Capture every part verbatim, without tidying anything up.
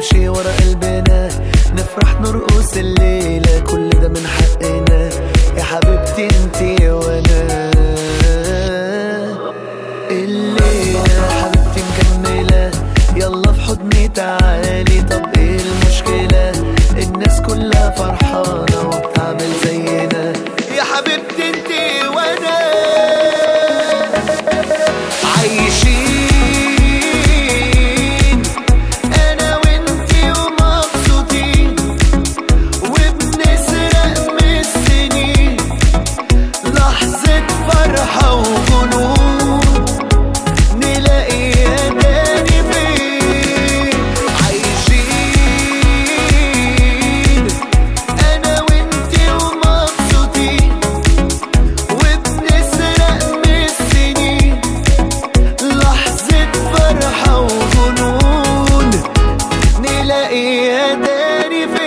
نمشي ورا قلبنا، نفرح نرقص الليلة، كل ده من حقنا يا حبيبتي انتي وانا. الليلة حبيبتي مكملة، يلا في حضني تعالي. طب ايه المشكلة؟ الناس كلها فرحانة وبتعمل زينا يا حبيبتي انتي وانا. عايشين انا وانتي ومبسوطين، وبنسرق من السنين لحظة فرحة وجنون، نلاقيها تاني فين. عايشين انا وانتي ومبسوطين، وبنسرق من السنين لحظة فرحة وجنون، نلاقيها تاني فين.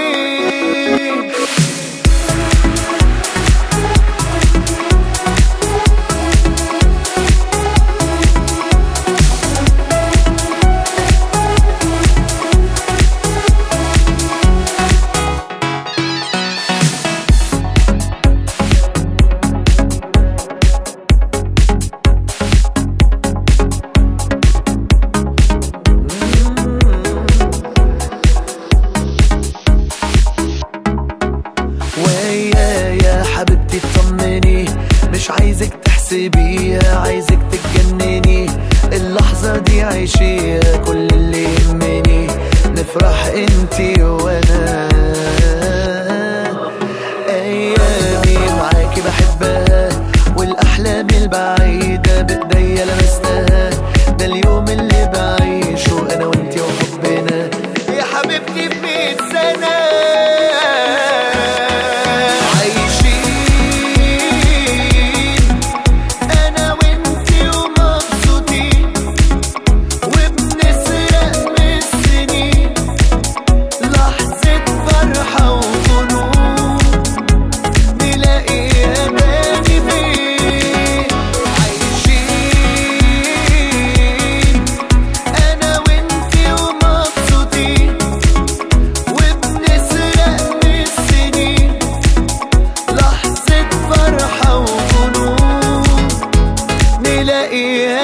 ويا يا حبيبتي اطمني، مش عايزك تحسبيها، عايزك تتجنني. اللحظة دي عيشيها، كل اللي يهمني نفرح انتي وانا. ايامي معاكي بحبها، والاحلام البعيدة بايديا لمستها. ده اليوم اللي بعيشه انا وانتي وحبنا يا حبيبتي بمية سنة. Yeah.